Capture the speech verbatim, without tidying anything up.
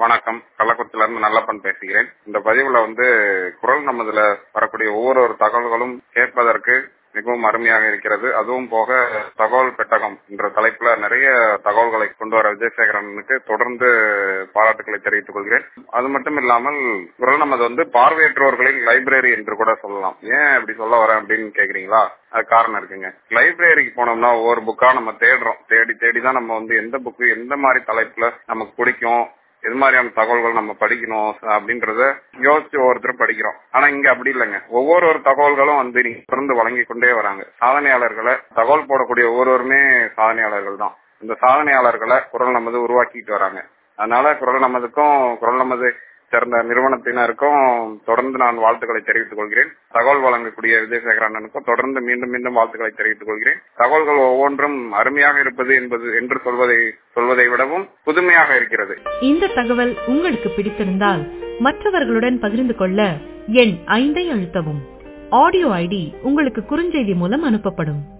வணக்கம். கள்ளக்குறிச்சியில இருந்து நல்லப்பன் பேசுகிறேன். இந்த பதிவுல வந்து குரல் நமதுல வரக்கூடிய ஒவ்வொரு தகவல்களும் கேட்பதற்கு மிகவும் அருமையாக இருக்கிறது. அதுவும் போக தகவல் பெட்டகம் என்ற தலைப்புல நிறைய தகவல்களை கொண்டு வர விஜயசேகரனுக்கு தொடர்ந்து பாராட்டுகளை தெரிவித்துக் கொள்கிறேன். அது மட்டும் இல்லாமல் குரல் நமது வந்து பார்வையற்றோர்களின் லைப்ரரி என்று கூட சொல்லலாம். ஏன் அப்படி சொல்ல வரேன் அப்படின்னு கேக்குறீங்களா? அது காரணம் இருக்குங்க. லைப்ரரிக்கு போனோம்னா ஒவ்வொரு புக்கா நம்ம தேடுறோம். தேடி தேடிதான் நம்ம வந்து எந்த புக்கு எந்த மாதிரி தலைப்புல நமக்கு பிடிக்கும், எது மாதிரியான தகவல்கள் நம்ம படிக்கணும் அப்படின்றத யோசிச்சு ஒவ்வொருத்தரும் படிக்கிறோம். ஆனா இங்க அப்படி இல்லைங்க. ஒவ்வொரு ஒரு தகவல்களும் வந்து நீங்க தொடர்ந்து வழங்கி கொண்டே வராங்க. சாதனையாளர்களை தகவல் போடக்கூடிய ஒவ்வொருவருமே சாதனையாளர்கள் தான். இந்த சாதனையாளர்களை குரல் நமது உருவாக்கிட்டு வராங்க. அதனால குரல் நமதுக்கும் குரல் நமது சேர்ந்த நிறுவனத்தினருக்கும் தொடர்ந்து நான் வாழ்த்துக்களை தெரிவித்துக் கொள்கிறேன். தகவல் வழங்கக்கூடிய விஜயசேகர அண்ணனுக்கும் தொடர்ந்து மீண்டும் மீண்டும் வாழ்த்துக்களை தெரிவித்துக் கொள்கிறேன். தகவல்கள் ஒவ்வொன்றும் அருமையாக இருப்பது என்பது என்று சொல்வதை சொல்வதை விடவும் புதுமையாக இருக்கிறது. இந்த தகவல் உங்களுக்கு பிடித்திருந்தால் மற்றவர்களுடன் பகிர்ந்து கொள்ள எண் ஐந்தை அழுத்தவும். ஆடியோ ஐடி உங்களுக்கு குறுஞ்செய்தி மூலம் அனுப்பப்படும்.